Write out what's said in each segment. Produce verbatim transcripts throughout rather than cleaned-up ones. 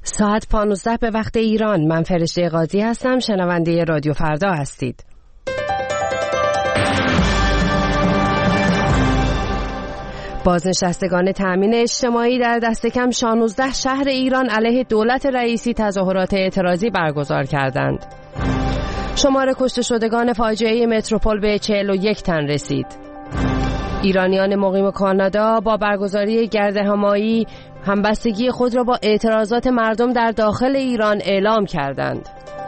ساعت پانزده به وقت ایران. من فرشته قاضی هستم. شنونده رادیو فردا هستید. بازنشستگان تامین اجتماعی در دست کم شانزده شهر ایران علیه دولت رئیسی تظاهرات اعتراضی برگزار کردند. شمار کشته شدگان فاجعه متروپول به چهل و یک تن رسید. ایرانیان مقیم کانادا با برگزاری گردهمایی همبستگی خود را با اعتراضات مردم در داخل ایران اعلام کردند.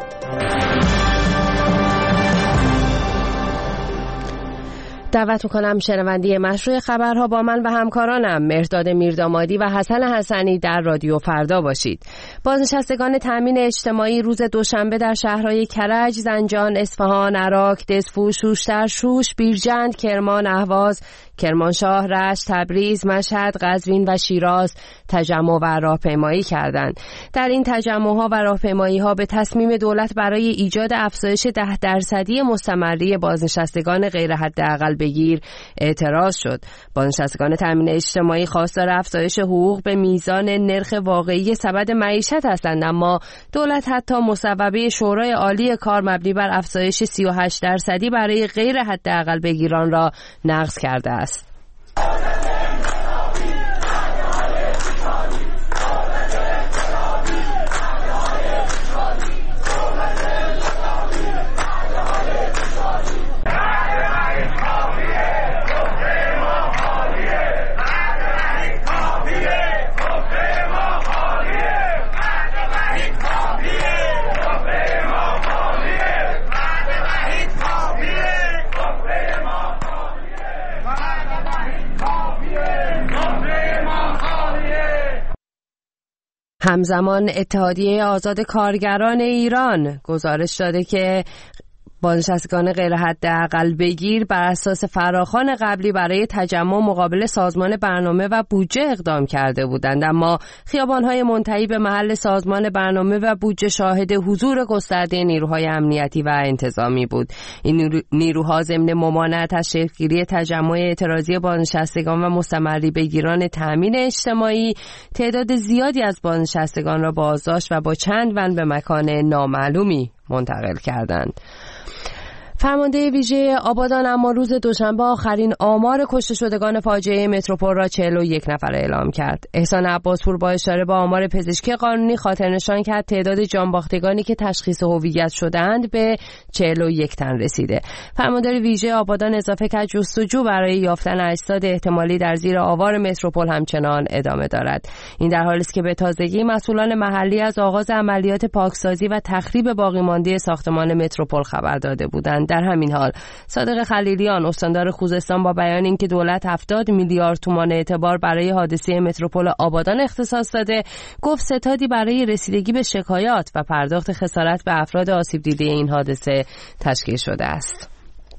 دعوت میکنم شنونده مشروع خبرها با من و همکارانم مهرداد میردامادی و حسن حسنی در رادیو فردا باشید. بازنشستگان تامین اجتماعی روز دوشنبه در شهرهای کرج، زنجان، اصفهان، عراق، دسفو، شوشتر، شوش، بیرجند، کرمان، اهواز، کرمانشاه، رشت، تبریز، مشهد، قزوین و شیراز تجمع و راهپیمایی کردند. در این تجمع‌ها و راهپیمایی‌ها به تصمیم دولت برای ایجاد افزایش ده درصدی مستمری بازنشستگان غیر حداقل بگیر اعتراض شد. بازنشستگان تامین اجتماعی خواستار افزایش حقوق به میزان نرخ واقعی سبد معیشت هستند، اما دولت حتی مصوبه شورای عالی کار مبنی بر افزایش سی و هشت درصدی برای غیر حداقل بگیران را نقض کرده است. همزمان اتحادیه آزاد کارگران ایران گزارش داده که بازنشستگان غیر حداقل بگیر بر اساس فراخوان قبلی برای تجمع مقابل سازمان برنامه و بودجه اقدام کرده بودند، اما خیابان‌های منتهی به محل سازمان برنامه و بودجه شاهد حضور گسترده نیروهای امنیتی و انتظامی بود. این نیروها ضمن ممانعت از شکل‌گیری تجمع اعتراضی بازنشستگان و مستمری بگیران تامین اجتماعی تعداد زیادی از بازنشستگان را بازداشت و با چند ون به مکان نامعلومی منتقل کردند. فرمانده ویژه آبادان اما روز دوشنبه آخرین آمار کشته شدگان فاجعه متروپول را چهل و یک نفر اعلام کرد. احسان عباسپور با اشاره به آمار پزشکی قانونی خاطر نشان کرد تعداد جانباختگانی که تشخیص هویت شدند به چهل و یک تن رسیده. فرمانده ویژه آبادان اضافه کرد جستجو برای یافتن اجساد احتمالی در زیر آوار متروپول همچنان ادامه دارد. این در حالی است که به تازگی مسئولان محلی از آغاز عملیات پاکسازی و تخریب باقی مانده ساختمان متروپول خبر داده بودند. در همین حال صادق خلیلیان استاندار خوزستان با بیان اینکه دولت هفتاد میلیارد تومان اعتبار برای حادثه متروپول آبادان اختصاص داده، گفت ستادی برای رسیدگی به شکایات و پرداخت خسارت به افراد آسیب دیده این حادثه تشکیل شده است.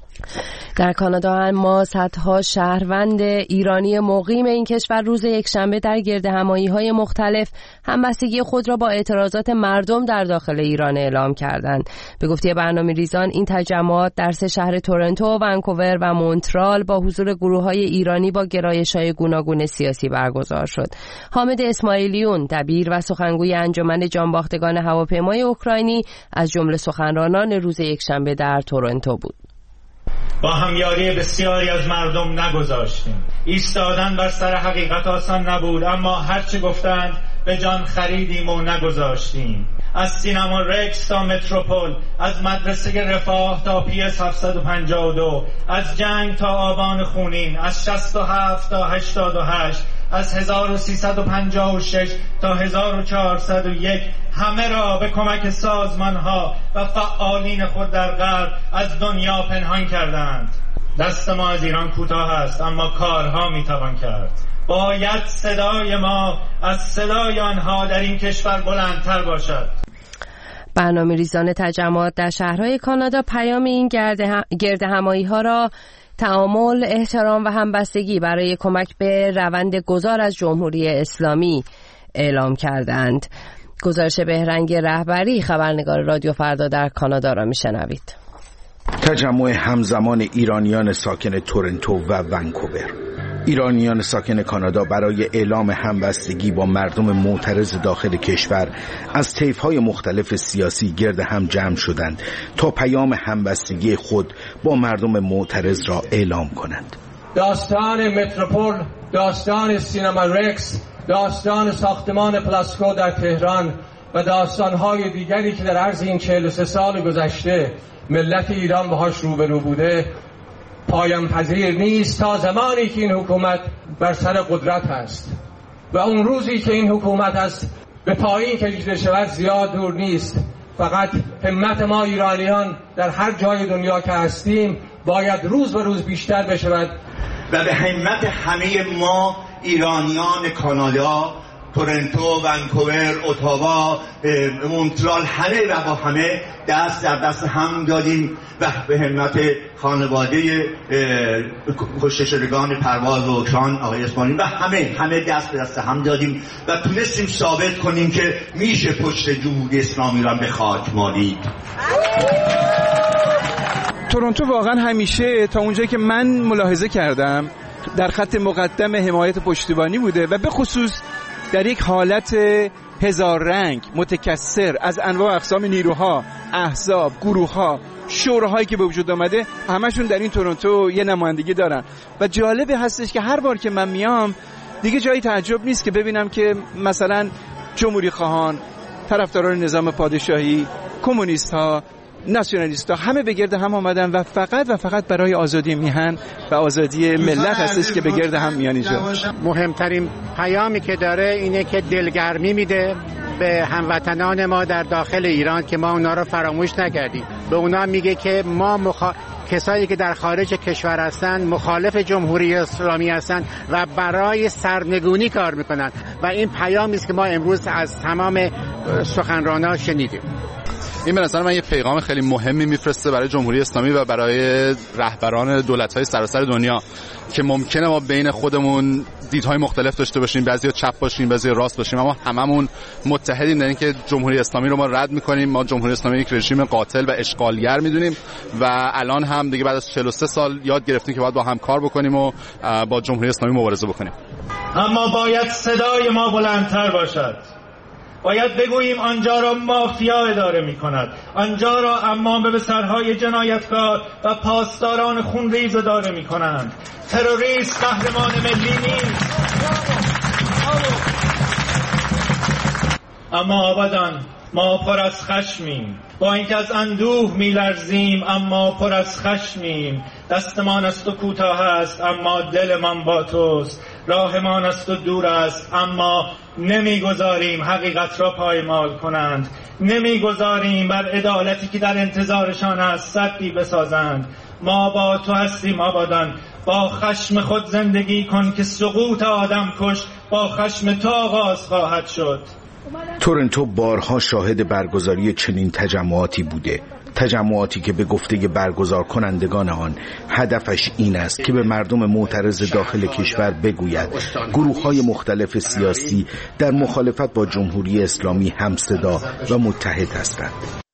در کانادا اما صدها شهروند ایرانی مقیم این کشور روز یکشنبه در گردهمایی‌های مختلف همبستگی خود را با اعتراضات مردم در داخل ایران اعلام کردند. به گفته برنامه‌ریزان این تجمعات در سه شهر تورنتو، ونکوور و مونترال با حضور گروه‌های ایرانی با گرایش‌های گوناگون سیاسی برگزار شد. حامد اسماعیلیون دبیر و سخنگوی انجمن جانباختگان هواپیمای اوکراینی از جمله سخنرانان روز یکشنبه در تورنتو بود. با همیاری بسیاری از مردم نگذاشتیم. ایستادن بر سر حقیقت آسان نبود، اما هرچی گفتند به جان خریدیم و نگذاشتیم. از سینما رکس تا متروپول، از مدرسه رفاه تا پی اس هفتصد و پنجاه و دو، از جنگ تا آبان خونین، از شصت و هفت تا هشتاد و هشت، از هزار و سیصد و پنجاه و شش تا هزار و چهارصد و یک، همه را به کمک سازمانها و فعالین خود در غرب از دنیا پنهان کردند. دست ما از ایران کوتاه است، اما کارها میتوان کرد. باید صدای ما از صدای آنها در این کشور بلندتر باشد. برنامه‌ریزان تجمعات در شهرهای کانادا پیام این گردهمایی ها را تعامل، احترام و همبستگی برای کمک به روند گذار از جمهوری اسلامی اعلام کردند. گزارش بهرنگ رهبری خبرنگار رادیو فردا در کانادا را میشنوید. تجمع همزمان ایرانیان ساکن تورنتو و ونکوور. ایرانیان ساکن کانادا برای اعلام همبستگی با مردم معترض داخل کشور از طیف‌های مختلف سیاسی گرد هم جمع شدند تا پیام همبستگی خود با مردم معترض را اعلام کنند. داستان متروپول، داستان سینما رکس، داستان ساختمان پلاسکو در تهران و داستان‌های دیگری که در عرض این چهل و سه سال گذشته ملت ایران باهاش روبرو بوده پایان پذیر نیست تا زمانی که این حکومت بر سر قدرت است و اون روزی که این حکومت است به پایین کشیده شود زیاد دور نیست. فقط همت ما ایرانیان در هر جای دنیا که هستیم باید روز به روز بیشتر بشود و به همت همه ما ایرانیان کانادا، تورنتو، ونکوور، اتاوا، مونترال، همه و با همه دست در دست هم دادیم و به همت خانواده کشته شدگان پرواز و شان آقای اسماعیلی و همه همه دست به دست هم دادیم و تونستیم ثابت کنیم که میشه پشت جمهوری اسلامی را به خاک مالید. تورنتو واقعا همیشه تا اونجایی که من ملاحظه کردم در خط مقدم حمایت پشتیبانی بوده و به خصوص در یک حالت هزار رنگ متکثر از انواع اقسام نیروها، احزاب، گروه‌ها، شوراهایی که به وجود آمده همشون در این تورنتو یه نمایندگی دارن و جالب هستش که هر بار که من میام دیگه جایی تعجب نیست که ببینم که مثلا جمهوری خواهان، طرفداران نظام پادشاهی، کمونیست ها، ناسیونالیست ها همه به گرد هم آمدن و فقط و فقط برای آزادی میهن و آزادی ملت هستش که به گرد هم میان اینجا. مهمترین پیامی که داره اینه که دلگرمی میده به هموطنان ما در داخل ایران که ما اونا رو فراموش نکردیم. به اونا میگه که ما مخا... کسایی که در خارج کشور هستن مخالف جمهوری اسلامی هستن و برای سرنگونی کار میکنن و این پیامی است که ما امروز از تمام سخنرانان شنیدیم. این به نظر من یه پیغام خیلی مهمی میفرسته برای جمهوری اسلامی و برای رهبران دولت‌های سراسر دنیا که ممکنه ما بین خودمون دیدهای مختلف داشته باشیم، بعضیا چپ باشیم، بعضیا راست باشیم، اما هممون متحدیم در اینکه جمهوری اسلامی رو ما رد می‌کنیم. ما جمهوری اسلامی یک رژیم قاتل و اشغالگر می‌دونیم و الان هم دیگه بعد از چهل و سه سال یاد گرفتیم که باید با هم کار بکنیم و با جمهوری اسلامی مبارزه بکنیم. اما باید صدای ما بلندتر باشد. باید بگوییم آنجا را مافیا اداره می کند، آنجا را امام به سرهای جنایتکار و پاسداران خونریز اداره می کنند. تروریست قهرمان ملی نیست. اما آبادان ما پر از خشمیم، با اینکه از اندوه می لرزیم اما پر از خشمیم. دستمان از تو کوتاه است اما دلمان با توست، راهمان از تو دور است اما نمیگذاریم حقیقت را پایمال کنند، نمیگذاریم بر عدالتی که در انتظارشان است سدی بسازند. ما با تو هستیم آبادان، با خشم خود زندگی کن که سقوط آدم کش با خشم تو آغاز خواهد شد. تورنتو بارها شاهد برگزاری چنین تجمعاتی بوده، تجمعاتی که به گفته برگزار کنندگان آن هدفش این است که به مردم معترض داخل کشور بگوید گروه‌های مختلف سیاسی در مخالفت با جمهوری اسلامی همصدا و متحد هستند.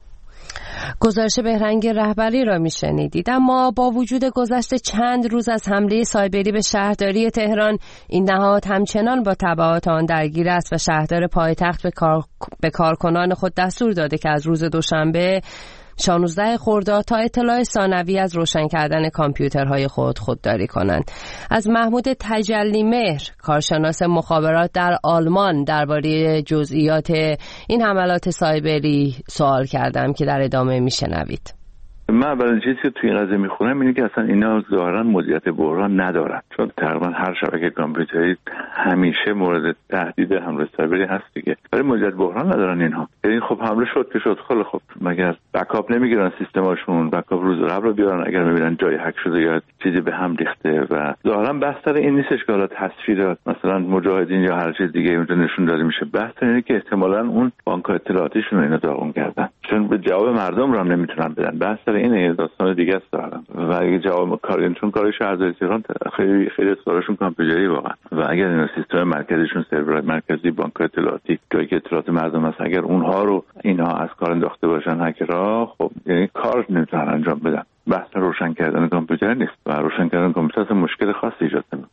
گزارش بهرنگ رهبری را میشنیدید. اما با وجود گذشت چند روز از حمله سایبری به شهرداری تهران، این نهاد همچنان با تبعات آن درگیر است و شهردار پایتخت به, کار... به کارکنان خود دستور داده که از روز دوشنبه شانزده خرداد تا اطلاع ثانوی از روشن کردن کامپیوترهای خود خودداری کنند. از محمود تجلی مهر، کارشناس مخابرات در آلمان، درباره جزئیات این حملات سایبری سوال کردم که در ادامه میشنوید. من اولین چیزی که توی این قضیه میخونم اینه که اصلا اینا ظاهرا مدیریت بحران ندارن، چون تقریبا هر شبکه کامپیوتری همیشه مورد تهدید حمله سایبری هست دیگه. ولی مدیریت بحران ندارن اینها. یعنی خب حمله شد که شد، خیلی خب مگر بکاپ نمیگیرن سیستماشون، بکاپ روز قبل رو بیارن اگر میبینن جای هک شده یا چیزی به هم ریخته. و ظاهرا بحث سر این نیستش که حالا تصویر مثلا مجاهدین یا هر چیز دیگه اونجا نشون داده میشه. بحث اینه که احتمالاً اون بانک اطلاعاتیشون اینا داغون کردن، چون به جواب مردم رو هم نمیتونن بدن. بحث اینه داستان دیگه است دارن. و اگه جواب کار چون کار شهرداری تهران خیلی خیلی اسوارشون کامپیوتری واقعا، و اگر این سیستم مرکزیشون سرور مرکزی بانک اطلاعاتی جایی که اطلاعات مردم هست اگر اونها رو اینها از کار انداخته باشن هکرها، خب یعنی کار نمیتونن انجام بدن. بحث روشن کردن کامپیوتر نیست و روشن کردن کامپیوتر مشکل خاصی ایجاد نمیکنه.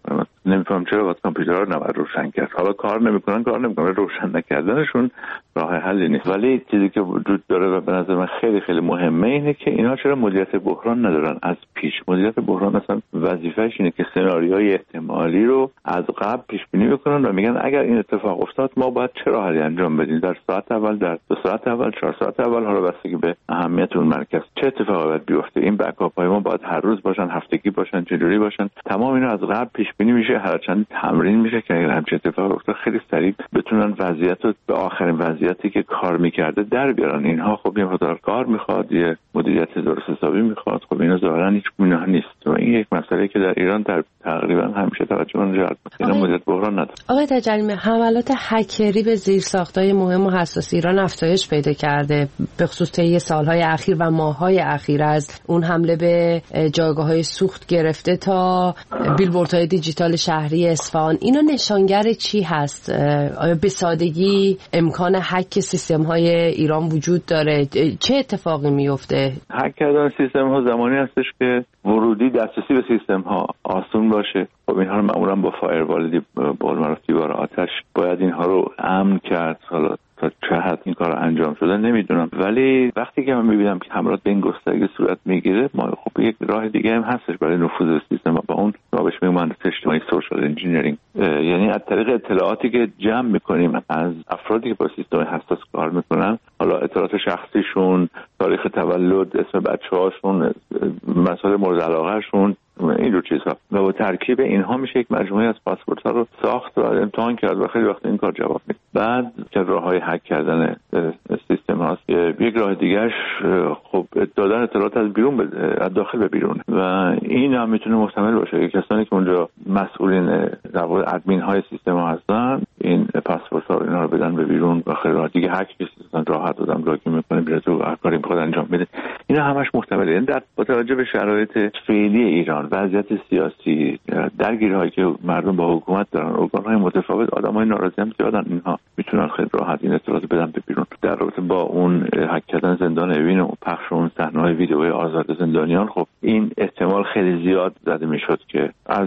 نمیفهم چرا واسه کامپیوترها رو نباید روشن کرد. حالا کار نمیکنن کار نمیکنن روشن نکردنشون راه حلی نیست. ولی چیزی که وجود داره و به نظر من خیلی خیلی مهمه اینه که اینا چرا مدیریت بحران ندارن از پیش. مدیریت بحران اصلا وظیفه‌اش اینه که سناریوهای احتمالی رو از قبل پیش بینی بکنن و میگن اگر این اتفاق افتاد ما باید چه راهی انجام بدیم، در ساعت اول، در دو ساعت اول، چهار ساعت اول، حالا بستگی به اهمیت اون مرکز چه اتفاقی باید بیفته. این بکاپ های ما باید هر روز باشن، هفتگی باشن، چجوری باشن. تمام اینا از قبل پیش بینی میشه، هرچند تمرین میشه که اگر همچین اتفاقی افتاد خیلی سریع بتونن وضعیت رو به آخرین وضعیتی که کار میکرده در بیارن. اینها خب یه مقدار کار میخواد، یه مدیریت درست حسابی میخواد. خب اینا ظاهرا هیچ گونه نیست و این یک مسئله که در ایران در تقریبا همیشه توجه من جلب میکنه. اینا مدیریت بحران نداره. آقای تجلیمی، حملات هکری به زیرساخت‌های مهم و حساس ایران افزایش پیدا کرده به خصوص طی سالهای اخیر و ماه‌های اخیر، از اون حمله به جایگاه‌های سوخت گرفته تا بیلبوردهای دیجیتال شهری اصفهان. اینا نشانگر چی هست؟ آیا به سادگی امکان هک سیستم‌های ایران وجود داره؟ چه اتفاقی میفته؟ هک کردن سیستم‌ها زمانی هستش که ورودی دسترسی به سیستم‌ها آسون باشه. خب اینها رو معمولا با فایروال دی با معروف دیوار آتش باید اینها رو امن کرد. حالا تا چه حد این کار انجام شده نمیدونم، ولی وقتی که من میبینم که حملات به این گسترگی صورت میگیره، ما خب یک راه دیگه هم هستش برای نفوذ به سیستم و با اون ما بهش میگیم مهندسی اجتماعی سوشال انجینیرینگ، یعنی از طریق اطلاعاتی که جمع میکنیم از افرادی که با سیستم حساس کار میکنن، حالا اطلاعات شخصیشون، تاریخ تولد، اسم بچه‌هاشون، مسائل مورد علاقه‌شون، اینجور چیزها، و با ترکیب اینها میشه یک مجموعه از پاسپورت ها رو ساخت و امتحان کرد و خیلی وقت این کار جواب میده. بعد که راههای هک کردن سیستم هاست، یک راه دیگهش خب دادن اطلاعات از بیرون به از داخل به بیرون و این هم میتونه محتمل باشه که کسانی که اونجا مسئولین در واقع ادمین های سیستم ها هستن این پاسپورت ها رو اینا رو بدن به بیرون و خیلی راه دیگه هک سیستم راحت دادن لاگین میکنه میره تو هر کاری میخواد انجام بده. اینا همش محتمله. این در با توجه به شرایط فعلی ایران، وضعیت سیاسی، درگیری‌هایی که مردم با حکومت دارن، ارگان‌های متفاوت، آدم‌های ناراضی هم زیادن، اینها میتونن خیلی راحت این اطلاعات بدن به بیرون. در رابطه با اون هک کردن زندان اوین و پخش اون صحنه‌های ویدیوهای آزاد زندانیان، خب این احتمال خیلی زیاد زده میشد که از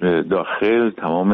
داخل تمام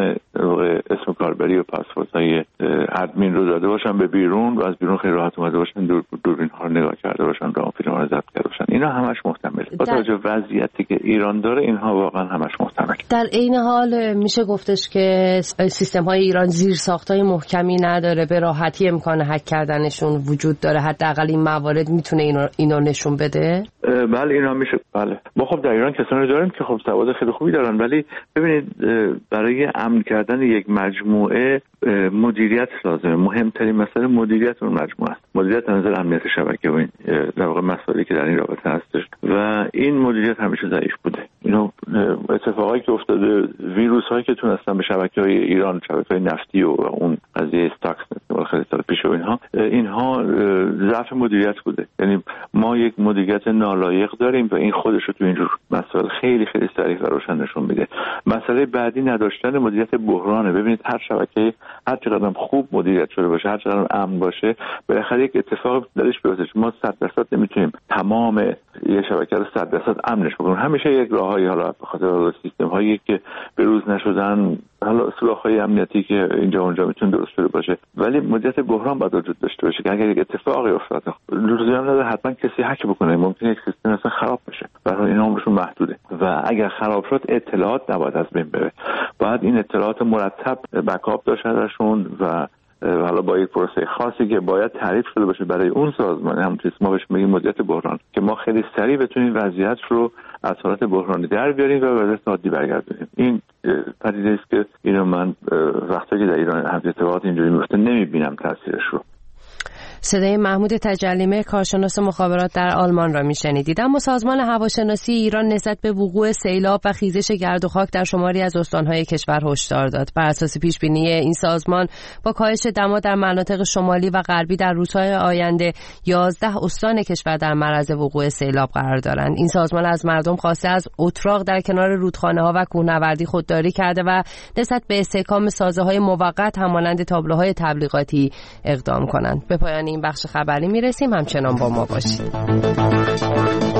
اسم کاربری و پاسپورت‌های ادمین رو داده باشن به بیرون و از بیرون خیلی راحت اومده باشن، دور دوربین‌ها رو نگاه کرده باشن، راه فیلم‌ها رو ضبط کرده باشن. اینا همش محتمله. با توجه به وضعیتی که ایران داره اینها واقعا همش محتمل. در عین حال میشه گفتش که سیستم های ایران زیر ساختای محکمی نداره، به راحتی امکان هک کردنشون وجود داره. حداقل این موارد میتونه اینو اینو نشون بده. بله اینا میشه. بله ما خب در ایران کسانی داریم که خب سواد خیلی خوبی دارن، ولی ببینید برای امن کردن یک مجموعه مدیریت لازمه. مهمترین مسئله مدیریت اون مجموعه است. مدیریت از نظر امنیت شبکه و این در واقع مسائلی که در این رابطه هستش و این مدیریت همیشه ضعیف بوده. اینو اتفاقایی که افتاده، ویروس هایی که تونستن به شبکه‌های ایران، شبکه‌های نفتی و اون قضیه استاکس مثل خیلی سال پیش و اینها اینها ضعف مدیریت بوده. یعنی ما یک مدیریت نالایق داریم و این خودش رو تو اینجور مسائل خیلی خیلی صریح و روشن نشون میده. مسئله بعدی نداشتن مدیریت بحرانه. ببینید هر شبکه هر چقدر خوب مدیریت شده باشه، هر چقدر امن باشه، بالاخره یک اتفاق درش بیفته. ما صد درصد نمیتونیم تمام یه شبکه رو صد درصد امنش بکنیم. همیشه یک راههایی، حالا به خاطر سیستم هایی که به روز نشدن، حالا سوراخ‌های امنیتی که اینجا اونجا میتونه درست شده باشه، ولی مدیریت بحران باید وجود داشته باشه که اگر یک اتفاقی افتاد، لزومی نداره حتما کسی هک بکنه، ممکنه یک سیستم اصلا خراب بشه، برای این عمرشون محدوده و اگر خراب شد اطلاعات نباید از بین بره. باید این اطلاعات مرتب بکاپ داشته درشون و حالا با یک پروسه خاصی که باید تعریف شده باشه برای اون سازمان، همونطوری ما بهش میگیم مدیریت بحران، که ما خیلی سریع بتونیم وضعیت رو از حالت بحرانی در بیاریم و به وضعیت عادی برگردونیم. این پدیده است که اینو من وقتی که در ایران هم اتفاقات اینجوری میفته نمیبینم تاثیرش رو. صدای محمود تجلیمی، کارشناس مخابرات در آلمان را میشنیدید. اما سازمان هواشناسی ایران نسبت به وقوع سیلاب و خیزش گرد و خاک در شماری از استان‌های کشور هشدار داد. بر اساس پیش‌بینی این سازمان با کاهش دما در مناطق شمالی و غربی در روزهای آینده یازده استان کشور در معرض وقوع سیلاب قرار دارند. این سازمان از مردم خواسته از اتراق در کنار رودخانه‌ها و کوهنوردی خودداری کرده و نسبت به استحکام سازه‌های موقت همانند تابلوهای تبلیغاتی اقدام کنند. به پایان این بخش خبری میرسیم. همچنان با ما باشید.